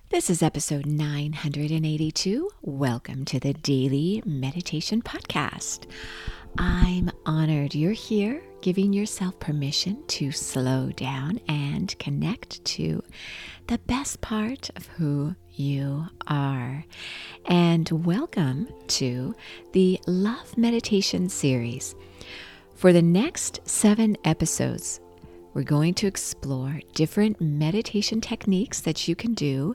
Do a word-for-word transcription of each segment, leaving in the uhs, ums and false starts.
This is episode nine hundred eighty-two. Welcome to the Daily Meditation Podcast. I'm honored you're here, giving yourself permission to slow down and connect to the best part of who you are. And welcome to the Love Meditation series. For the next seven episodes, we're going to explore different meditation techniques that you can do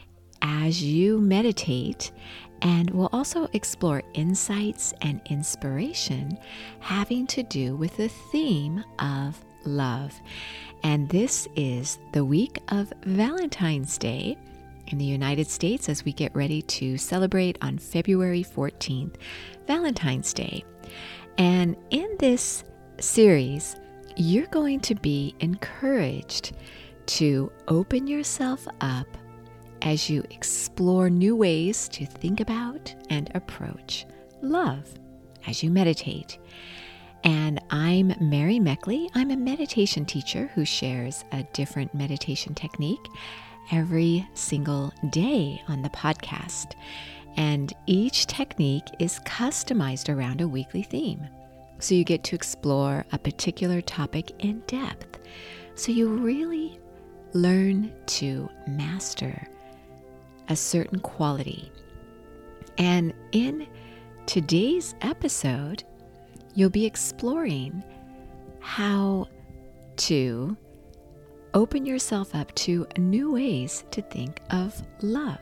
as you meditate, and we'll also explore insights and inspiration having to do with the theme of love. And this is the week of Valentine's Day in the United States as we get ready to celebrate on February fourteenth, Valentine's Day. And in this series, you're going to be encouraged to open yourself up as you explore new ways to think about and approach love as you meditate. And I'm Mary Meckley. I'm a meditation teacher who shares a different meditation technique every single day on the podcast. And each technique is customized around a weekly theme. So you get to explore a particular topic in depth. So you really learn to master a certain quality. And in today's episode, you'll be exploring how to open yourself up to new ways to think of love.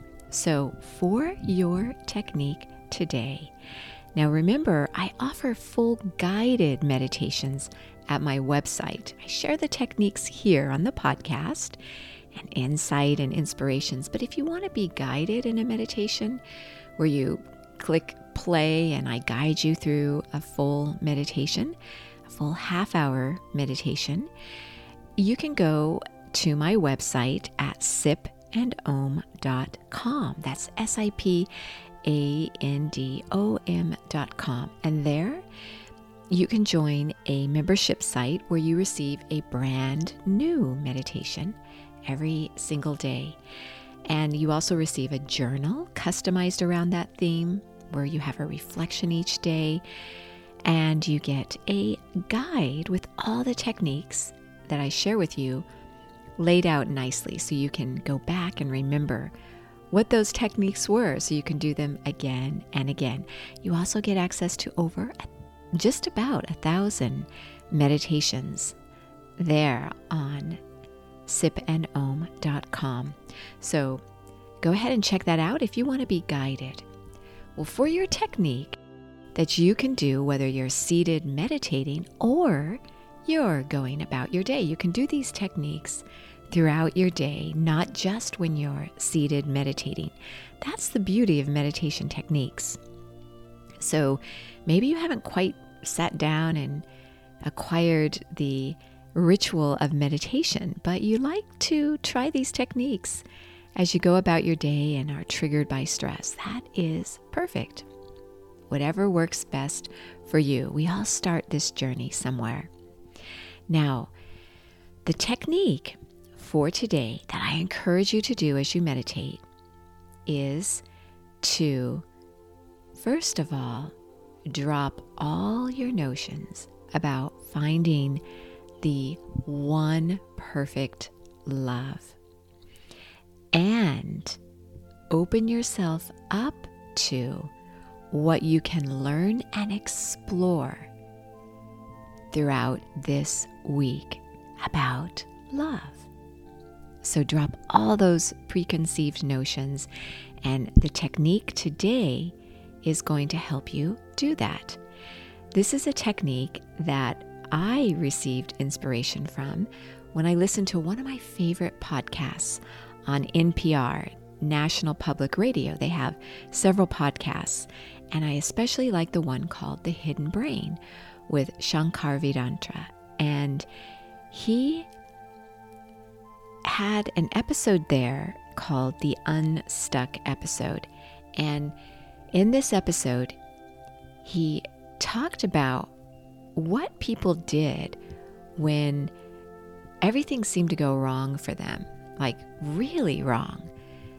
So for your technique today, now remember, I offer full guided meditations at my website. I share the techniques here on the podcast and insight and inspirations. But if you want to be guided in a meditation where you click play and I guide you through a full meditation, a full half hour meditation, you can go to my website at sip and om dot com. That's S I P A N D O M dot com. And there you can join a membership site where you receive a brand new meditation every single day. And you also receive a journal customized around that theme where you have a reflection each day. And you get a guide with all the techniques that I share with you laid out nicely so you can go back and remember what those techniques were so you can do them again and again. You also get access to over a, just about a thousand meditations there on sip and om dot com. So go ahead and check that out if you want to be guided. Well, for your technique that you can do whether you're seated meditating or you're going about your day, you can do these techniques throughout your day, not just when you're seated meditating. That's the beauty of meditation techniques. So maybe you haven't quite sat down and acquired the ritual of meditation, but you like to try these techniques as you go about your day and are triggered by stress. That is perfect. Whatever works best for you. We all start this journey somewhere. Now, the technique for today that I encourage you to do as you meditate is to, first of all, drop all your notions about finding the one perfect love and open yourself up to what you can learn and explore throughout this week about love. So drop all those preconceived notions, and the technique today is going to help you do that. This is a technique that I received inspiration from when I listened to one of my favorite podcasts on N P R, National Public Radio. They have several podcasts, and I especially like the one called The Hidden Brain with Shankar Vedantam. And he had an episode there called the Unstuck episode. And in this episode, he talked about what people did when everything seemed to go wrong for them, like really wrong.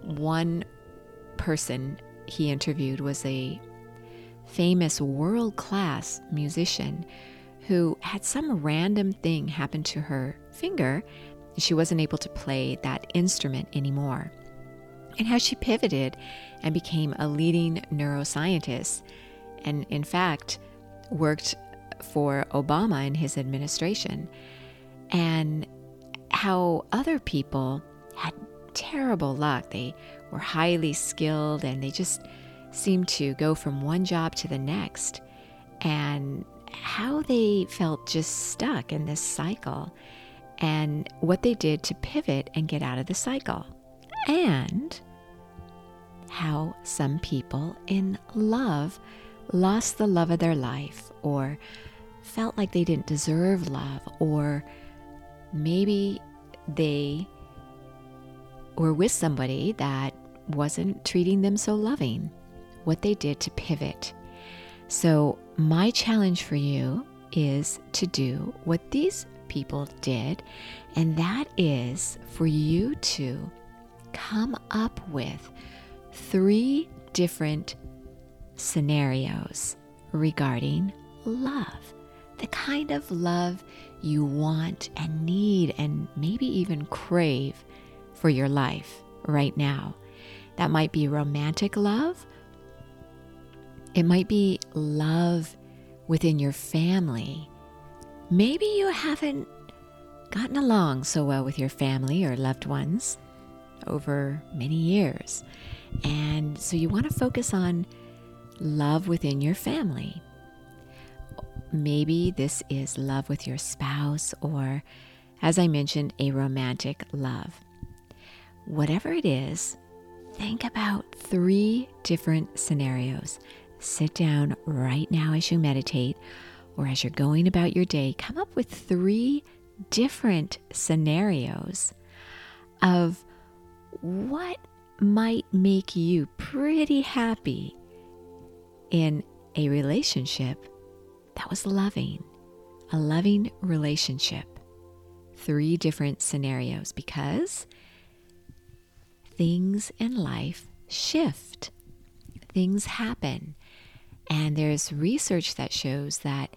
one person he interviewed was a famous world-class musician who had some random thing happen to her finger. She wasn't able to play that instrument anymore. And how she pivoted and became a leading neuroscientist, and in fact worked for Obama in his administration. And how other people had terrible luck. They were highly skilled and they just seemed to go from one job to the next. And how they felt just stuck in this cycle, and what they did to pivot and get out of the cycle. And how some people in love lost the love of their life, or felt like they didn't deserve love, or maybe they were with somebody that wasn't treating them so loving, what they did to pivot. So my challenge for you is to do what these people did, and that is for you to come up with three different scenarios regarding love, the kind of love you want and need and maybe even crave for your life right now. That might be romantic love. It might be love within your family. Maybe you haven't gotten along so well with your family or loved ones over many years. And so you want to focus on love within your family. Maybe this is love with your spouse, or, as I mentioned, a romantic love. Whatever it is, think about three different scenarios. Sit down right now as you meditate, or as you're going about your day, come up with three different scenarios of what might make you pretty happy in a relationship that was loving, a loving relationship. Three different scenarios, because things in life shift, things happen. And there's research that shows that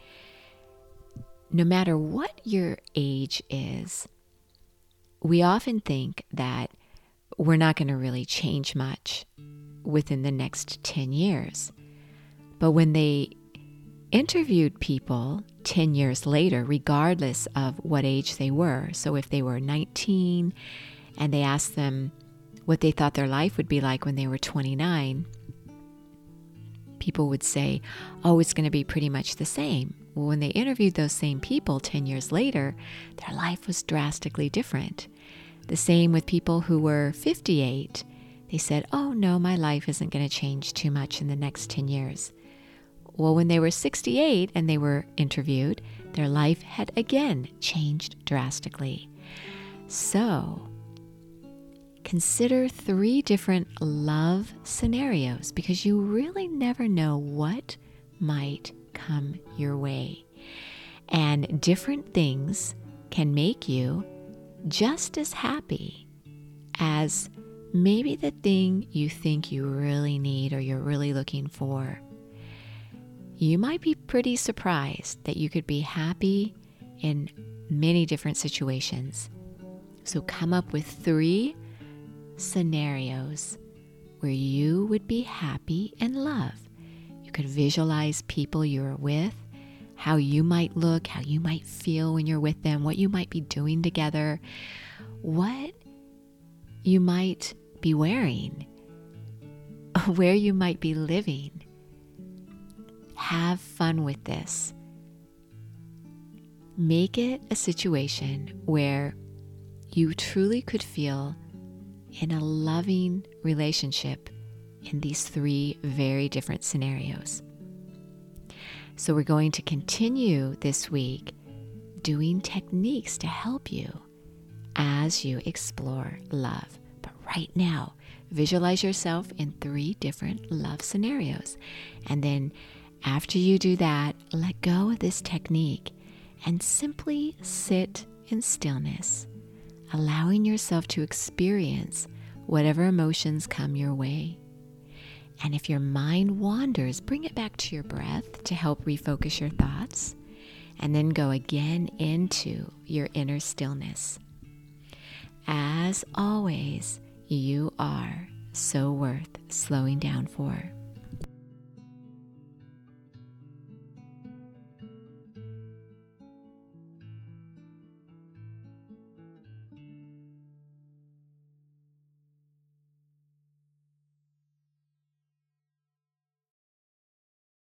no matter what your age is, we often think that we're not going to really change much within the next ten years. But when they interviewed people ten years later, regardless of what age they were, so if they were nineteen and they asked them what they thought their life would be like when they were twenty-nine, people would say, oh, it's going to be pretty much the same. Well, when they interviewed those same people ten years later, their life was drastically different. The same with people who were fifty-eight. They said, oh no, my life isn't going to change too much in the next ten years. Well, when they were sixty-eight and they were interviewed, their life had again changed drastically. So, consider three different love scenarios, because you really never know what might come your way. And different things can make you just as happy as maybe the thing you think you really need or you're really looking for. You might be pretty surprised that you could be happy in many different situations. So come up with three scenarios where you would be happy and love. You could visualize people you're with, how you might look, how you might feel when you're with them, what you might be doing together, what you might be wearing, where you might be living. Have fun with this. Make it a situation where you truly could feel in a loving relationship in these three very different scenarios. So we're going to continue this week doing techniques to help you as you explore love. But right now, visualize yourself in three different love scenarios. And then after you do that, let go of this technique and simply sit in stillness, allowing yourself to experience whatever emotions come your way. And if your mind wanders, bring it back to your breath to help refocus your thoughts, and then go again into your inner stillness. As always, you are so worth slowing down for.